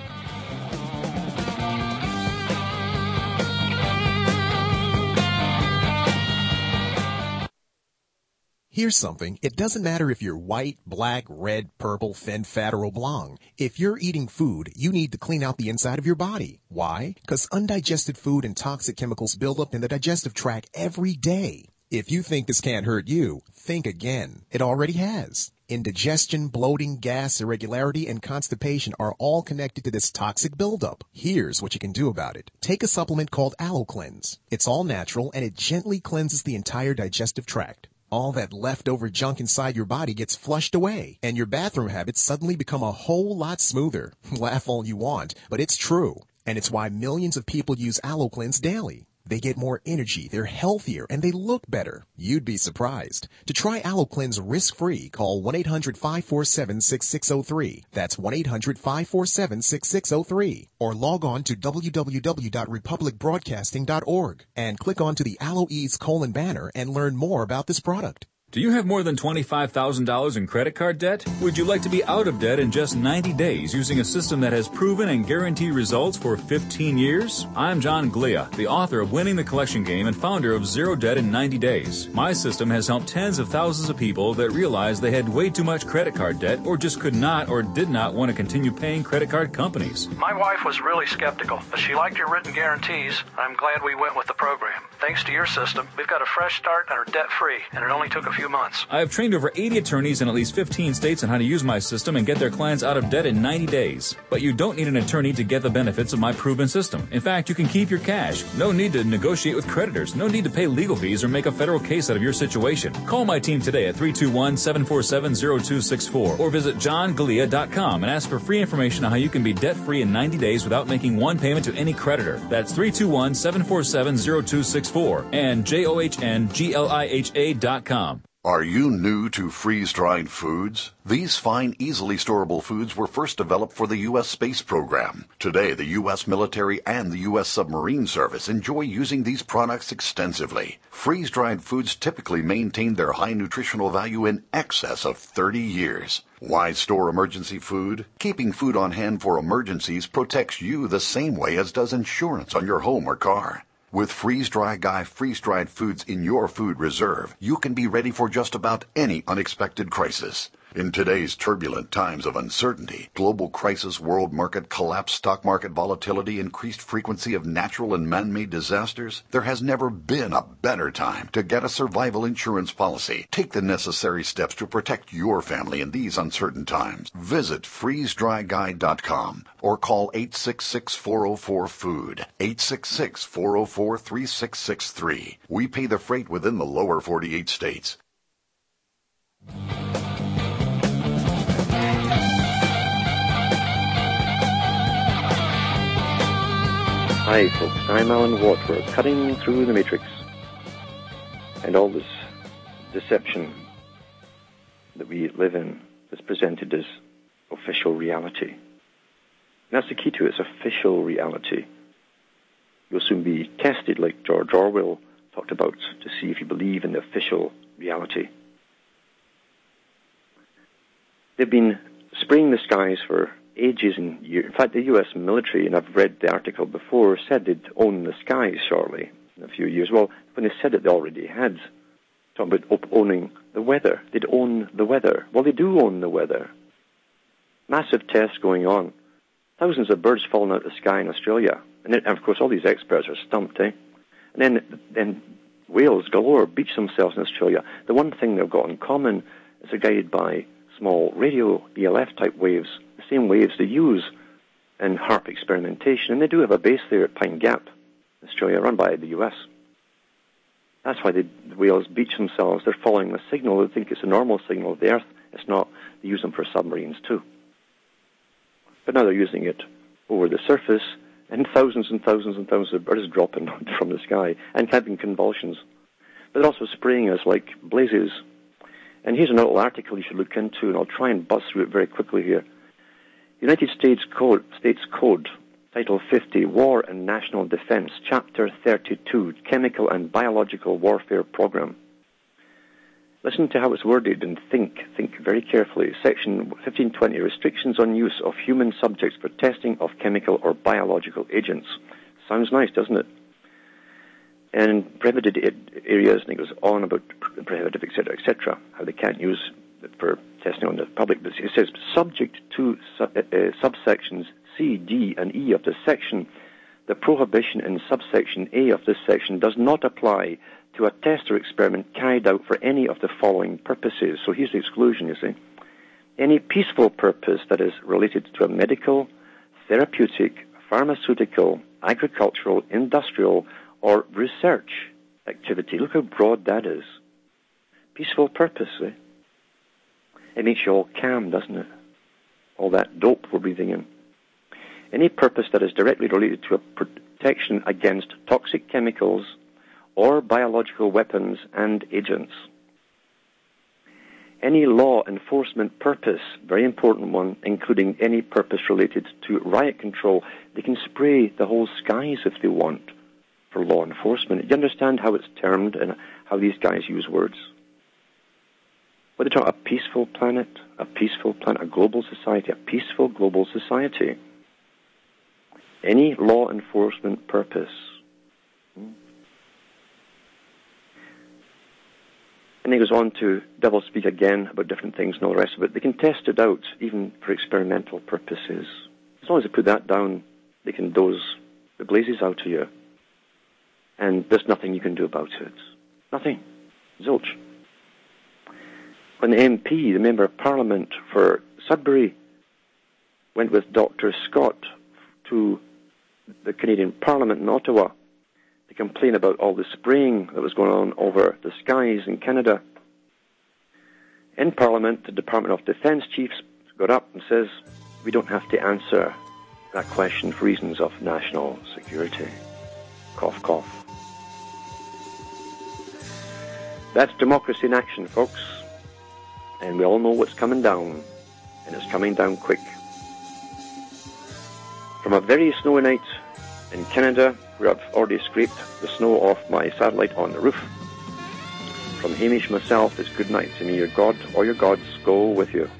Here's something. It doesn't matter if you're white, black, red, purple, thin, fat, or oblong. If you're eating food, you need to clean out the inside of your body. Why? Because undigested food and toxic chemicals build up in the digestive tract every day. If you think this can't hurt you, think again. It already has. Indigestion, bloating, gas, irregularity, and constipation are all connected to this toxic buildup. Here's what you can do about it. Take a supplement called AlloCleanse. It's all natural, and it gently cleanses the entire digestive tract. All that leftover junk inside your body gets flushed away, and your bathroom habits suddenly become a whole lot smoother. Laugh all you want, but it's true. And it's why millions of people use AlloCleanse daily. They get more energy, they're healthier, and they look better. You'd be surprised. To try AlloCleanse risk-free, call 1-800-547-6603. That's 1-800-547-6603. Or log on to www.republicbroadcasting.org and click onto the AlloEase banner and learn more about this product. Do you have more than $25,000 in credit card debt? Would you like to be out of debt in just 90 days using a system that has proven and guaranteed results for 15 years? I'm John Glia, the author of Winning the Collection Game and founder of Zero Debt in 90 Days. My system has helped tens of thousands of people that realized they had way too much credit card debt or just could not or did not want to continue paying credit card companies. My wife was really skeptical, but she liked your written guarantees. I'm glad we went with the program. Thanks to your system, we've got a fresh start and are debt-free, and it only took a few months. I have trained over 80 attorneys in at least 15 states on how to use my system and get their clients out of debt in 90 days. But you don't need an attorney to get the benefits of my proven system. In fact, you can keep your cash. No need to negotiate with creditors. No need to pay legal fees or make a federal case out of your situation. Call my team today at 321-747-0264 or visit johngalia.com and ask for free information on how you can be debt-free in 90 days without making one payment to any creditor. That's 321-747-0264 and JOHNGLIHA.com. Are you new to freeze-dried foods? These fine, easily storable foods were first developed for the U.S. space program. Today, the U.S. military and the U.S. submarine service enjoy using these products extensively. Freeze-dried foods typically maintain their high nutritional value in excess of 30 years. Why store emergency food? Keeping food on hand for emergencies protects you the same way as does insurance on your home or car. With Freeze-Dry Guy freeze-dried foods in your food reserve, you can be ready for just about any unexpected crisis. In today's turbulent times of uncertainty, global crisis, world market collapse, stock market volatility, increased frequency of natural and man-made disasters, there has never been a better time to get a survival insurance policy. Take the necessary steps to protect your family in these uncertain times. Visit freezedryguy.com or call 866-404-FOOD, 866-404-3663. We pay the freight within the lower 48 states. Hi folks, I'm Alan Watt. We're cutting through the matrix and all this deception that we live in is presented as official reality. And that's the key to it, it's official reality. You'll soon be tested like George Orwell talked about to see if you believe in the official reality. They've been spraying the skies for ages and years. In fact, the U.S. military, and I've read the article before, said they'd own the skies shortly in a few years. Well, when they said it, they already had. Talking about owning the weather. They'd own the weather. Well, they do own the weather. Massive tests going on. Thousands of birds falling out of the sky in Australia. And of course, all these experts are stumped, eh? And then whales galore beach themselves in Australia. The one thing they've got in common is they're guided by small radio ELF-type waves, the same waves they use in HAARP experimentation, and they do have a base there at Pine Gap, Australia, run by the US. That's why the whales beach themselves. They're following the signal. They think it's a normal signal of the Earth. It's not. They use them for submarines too. But now they're using it over the surface, and thousands and thousands and thousands of birds dropping from the sky and having convulsions. But they're also spraying us like blazes. And here's an little article you should look into, and I'll try and buzz through it very quickly here. United States Code, Title 50, War and National Defense, Chapter 32, Chemical and Biological Warfare Program. Listen to how it's worded and think very carefully. Section 1520, Restrictions on Use of Human Subjects for Testing of Chemical or Biological Agents. Sounds nice, doesn't it? And prohibited areas, and it goes on about prohibitive, etc., how they can't use it for testing on the public. But it says, subject to subsections C, D, and E of this section, the prohibition in subsection A of this section does not apply to a test or experiment carried out for any of the following purposes. So here's the exclusion, you see. Any peaceful purpose that is related to a medical, therapeutic, pharmaceutical, agricultural, industrial, or research activity. Look how broad that is. Peaceful purpose, eh? It makes you all calm, doesn't it? All that dope we're breathing in. Any purpose that is directly related to a protection against toxic chemicals or biological weapons and agents. Any law enforcement purpose, very important one, including any purpose related to riot control. They can spray the whole skies if they want for law enforcement. You understand how it's termed and how these guys use words? What are they talking about? A peaceful planet, a global society, a peaceful global society. Any law enforcement purpose. And he goes on to double speak again about different things and all the rest of it. They can test it out, even for experimental purposes. As long as they put that down, they can dose the blazes out to you. And there's nothing you can do about it. Nothing. Zilch. When the MP, the Member of Parliament for Sudbury, went with Dr. Scott to the Canadian Parliament in Ottawa to complain about all the spraying that was going on over the skies in Canada. In Parliament, the Department of Defence chief got up and says, we don't have to answer that question for reasons of national security. Cough, cough. That's democracy in action, folks. And we all know what's coming down, and it's coming down quick. From a very snowy night in Canada, where I've already scraped the snow off my satellite on the roof. From Hamish myself, it's good night to me. Your God or your gods go with you.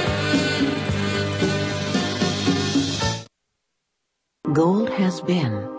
Gold has been